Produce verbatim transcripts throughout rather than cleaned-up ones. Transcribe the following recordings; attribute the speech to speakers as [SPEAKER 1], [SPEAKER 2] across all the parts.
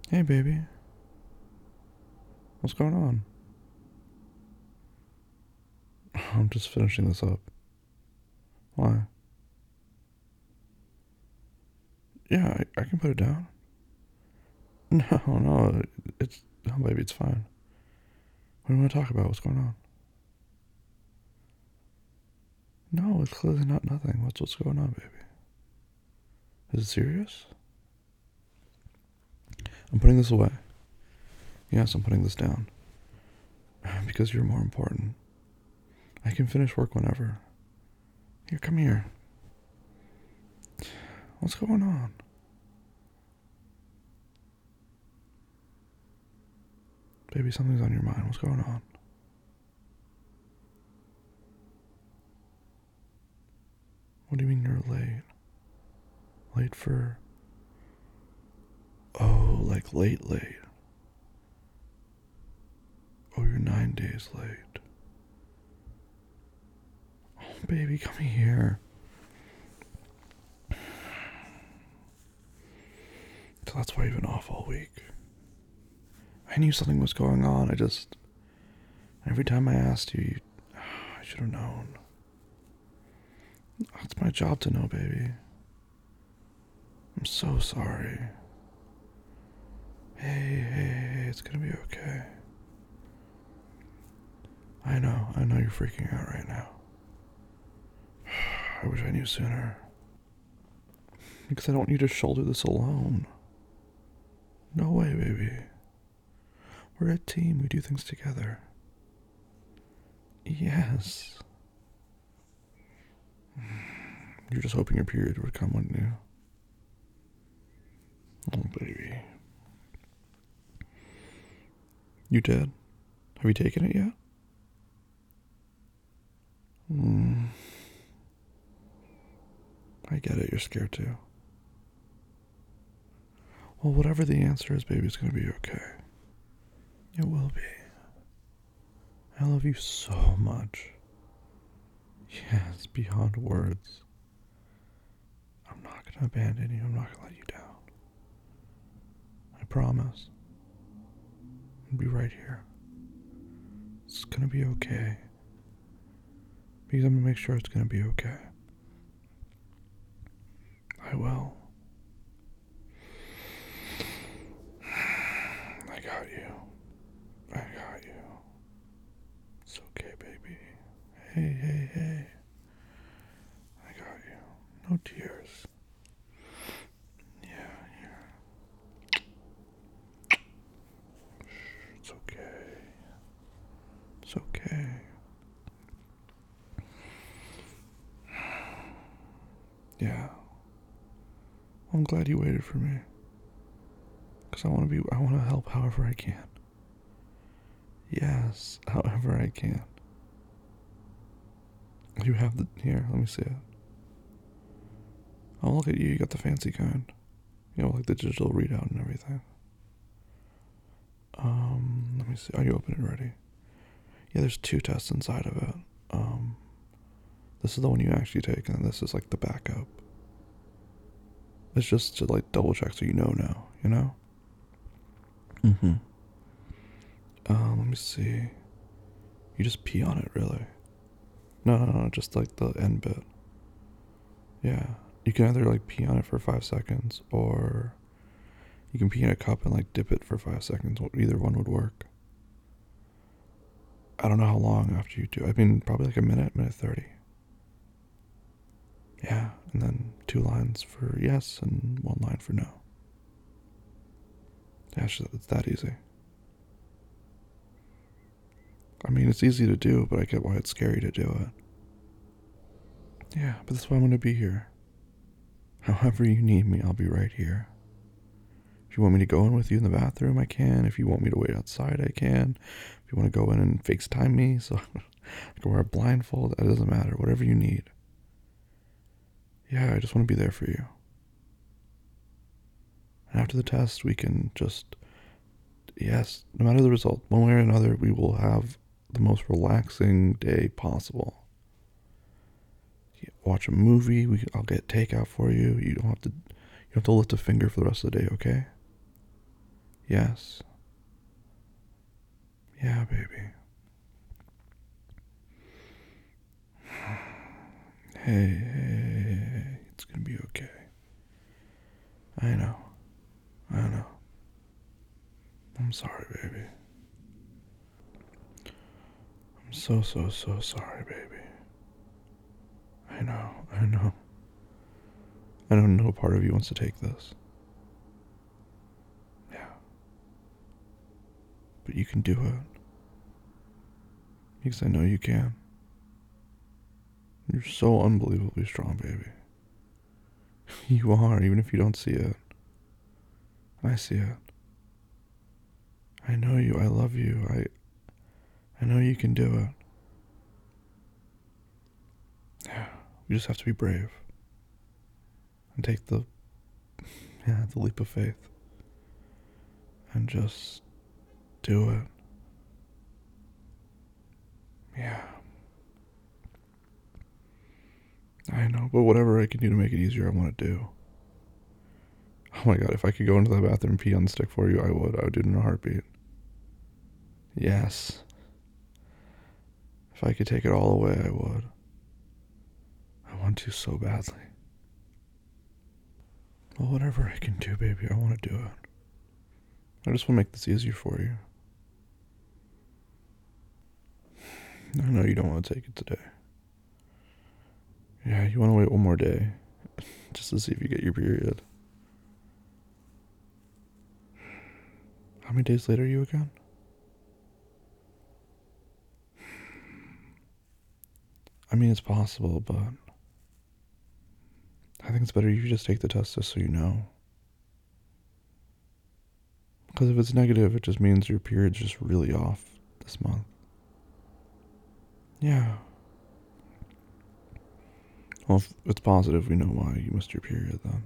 [SPEAKER 1] Hey, baby. What's going on? I'm just finishing this up. Why? Yeah, I, I can put it down. No, no, it's no, baby, it's fine. What do you want to talk about? What's going on? No, it's clearly not nothing. What's what's going on, baby? Is it serious? I'm putting this away. Yes, I'm putting this down because you're more important. I can finish work whenever. Here, come here. What's going on? Baby, something's on your mind. What's going on? What do you mean you're late? Late for... Oh, like late, late. Oh, you're nine days late. Oh, baby, come here. So that's why you've been off all week. I knew something was going on. I just... Every time I asked you, you I should have known. It's my job to know, baby. I'm so sorry. Hey, hey, hey, it's gonna be okay. I know, I know you're freaking out right now. I wish I knew sooner. Because I don't need to shoulder this alone. No way, baby. We're a team, we do things together. Yes. You're just hoping your period would come, wouldn't you? Oh, baby. You did? Have you taken it yet? Hmm. I get it, you're scared too. Well, whatever the answer is, baby, it's gonna be okay. It will be. I love you so much. Yes, beyond words. I'm not gonna abandon you. I'm not gonna let you down. I promise. I'll be right here. It's gonna be okay. Because I'm gonna make sure it's gonna be okay. I will. I got you. I got you. It's okay, baby. Hey, hey, hey. I got you. No tears. Yeah, yeah. Shh, it's okay. It's okay. Yeah. I'm glad you waited for me. Because I want to be, I want to help however I can. Yes, however I can. You have the, here, let me see it. Oh, look at you, you got the fancy kind. You know, like the digital readout and everything. Um, let me see, are you open and ready? Yeah, there's two tests inside of it. Um, this is the one you actually take, and then this is like the backup. It's just to like double check so you know now, you know? Mm-hmm. Um, let me see. You just pee on it, really. No, no, no, just like the end bit. Yeah. You can either like pee on it for five seconds or you can pee in a cup and like dip it for five seconds. Either one would work. I don't know how long after you do. I mean, probably like a minute, minute thirty. Yeah, and then two lines for yes and one line for no. Yeah, it's, just, it's that easy. I mean, it's easy to do, but I get why it's scary to do it. Yeah, but that's why I'm gonna be here. However you need me, I'll be right here. If you want me to go in with you in the bathroom, I can. If you want me to wait outside, I can. If you want to go in and FaceTime me so I can wear a blindfold, it doesn't matter. Whatever you need. Yeah, I just want to be there for you. And after the test, we can just, yes, no matter the result, one way or another, we will have the most relaxing day possible. Watch a movie. We, I'll get takeout for you. You don't have to, you don't have to lift a finger for the rest of the day. Okay? Yes. Yeah, baby. Hey, hey, hey, hey, it's gonna be okay. I know. I know. I'm sorry, baby. I'm so, so, so sorry, baby. I know. I know. I know no part of you wants to take this. Yeah. But you can do it. Because I know you can. You're so unbelievably strong, baby. You are, even if you don't see it. I see it. I know you. I love you. I I know you can do it. Yeah. You just have to be brave. And take the yeah, the leap of faith. And just do it. Yeah. I know, but whatever I can do to make it easier, I want to do. Oh my god, if I could go into the bathroom and pee on the stick for you, I would. I would do it in a heartbeat. Yes. If I could take it all away, I would. I want to so badly. Well, whatever I can do, baby, I want to do it. I just want to make this easier for you. I know you don't want to take it today. Yeah, you want to wait one more day just to see if you get your period. How many days later are you again? I mean, it's possible, but I think it's better you just take the test just so you know. Because if it's negative, it just means your period's just really off this month. Yeah. Well, if it's positive, we know why you missed your period then.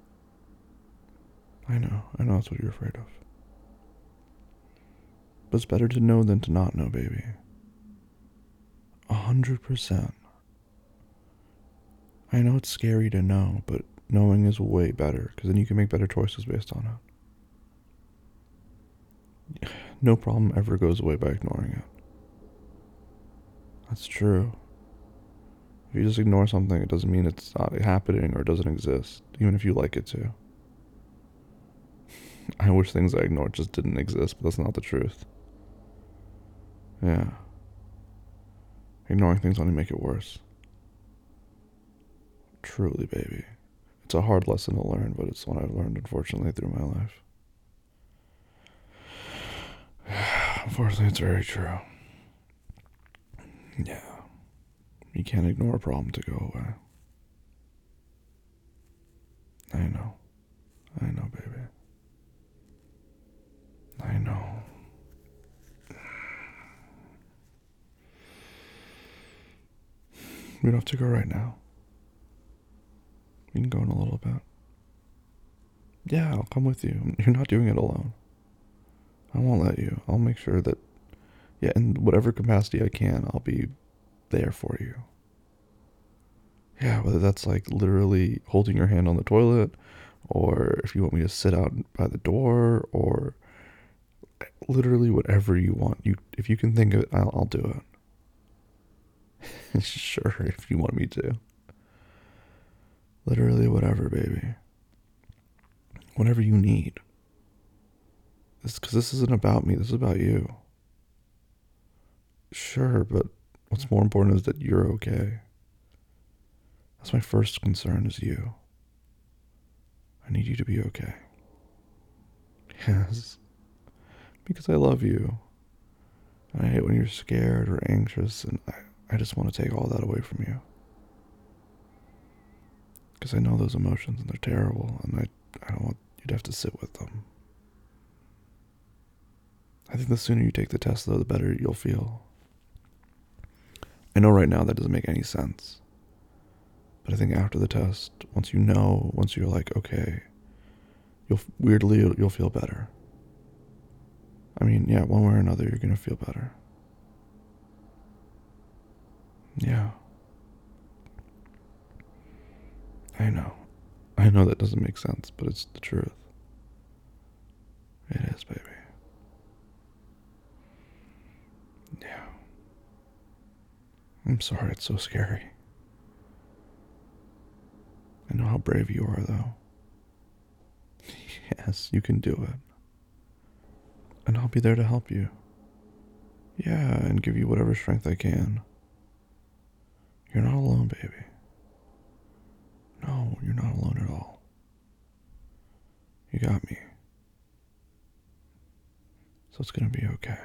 [SPEAKER 1] I know. I know that's what you're afraid of. But it's better to know than to not know, baby. A hundred percent. I know it's scary to know, but knowing is way better, because then you can make better choices based on it. No problem ever goes away by ignoring it. That's true. If you just ignore something, it doesn't mean it's not happening or doesn't exist, even if you like it to. I wish things I ignored just didn't exist, but that's not the truth. Yeah. Ignoring things only make it worse. Truly, baby. It's a hard lesson to learn, but it's one I've learned, unfortunately, through my life. Unfortunately, it's very true. Yeah. You can't ignore a problem to go away. I know. I know, baby. I know. We don't have to go right now. We can go in a little bit. Yeah, I'll come with you. You're not doing it alone. I won't let you. I'll make sure that, yeah, in whatever capacity I can, I'll be there for you. Yeah, whether that's like literally holding your hand on the toilet, or if you want me to sit out by the door, or literally whatever you want. You, if you can think of it, I'll, I'll do it. Sure, if you want me to. Literally whatever, baby. Whatever you need. Because this isn't about me. This is about you. Sure, but what's more important is that you're okay. That's my first concern is you. I need you to be okay. Yes. Because I love you. And I hate when you're scared or anxious, and I, I just want to take all that away from you. Because I know those emotions, and they're terrible, and I, I don't want you to have to sit with them. I think the sooner you take the test, though, the better you'll feel. I know right now that doesn't make any sense. But I think after the test, once you know, once you're like, okay, you'll weirdly, you'll, you'll feel better. I mean, yeah, one way or another, you're going to feel better. Yeah. I know. I know that doesn't make sense, but it's the truth. It is, baby. Yeah. I'm sorry it's so scary. I know how brave you are, though. Yes, you can do it. And I'll be there to help you. Yeah, and give you whatever strength I can. You're not alone, baby. No, you're not alone at all. You got me. So it's gonna be okay.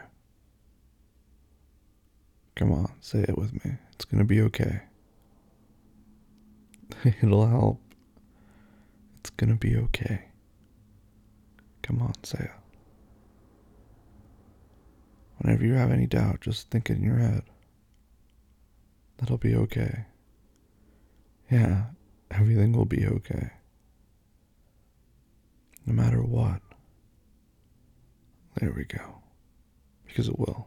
[SPEAKER 1] Come on, say it with me. It's gonna be okay. It'll help. It's gonna be okay. Come on, say it. Whenever you have any doubt, just think it in your head. That'll be okay. Yeah, everything will be okay. No matter what. There we go. Because it will.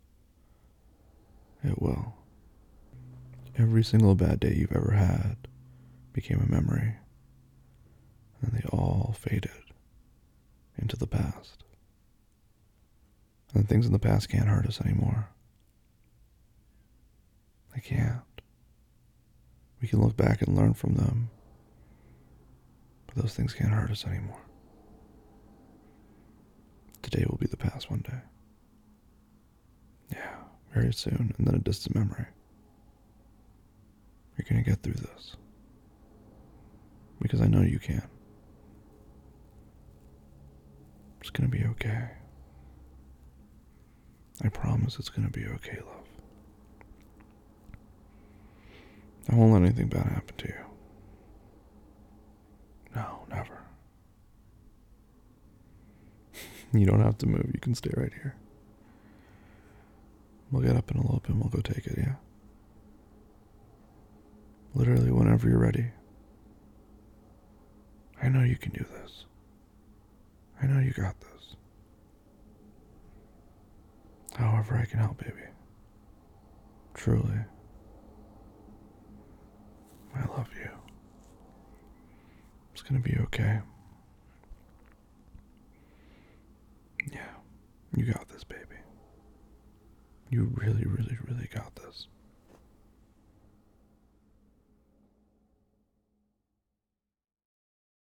[SPEAKER 1] It will. Every single bad day you've ever had became a memory, and they all faded into the past. And things in the past can't hurt us anymore. They can't. We can look back and learn from them, but those things can't hurt us anymore. Today will be the past one day. Yeah, very soon, and then a distant memory. You're gonna get through this. Because I know you can. It's gonna be okay. I promise it's gonna be okay, love. I won't let anything bad happen to you. No, never. You don't have to move. You can stay right here. We'll get up in a little bit and we'll go take it, yeah? Literally whenever you're ready. I know you can do this. I know you got this. However I can help, baby. Truly. I love you. It's gonna be okay. Yeah, you got this, baby. You really, really, really got this.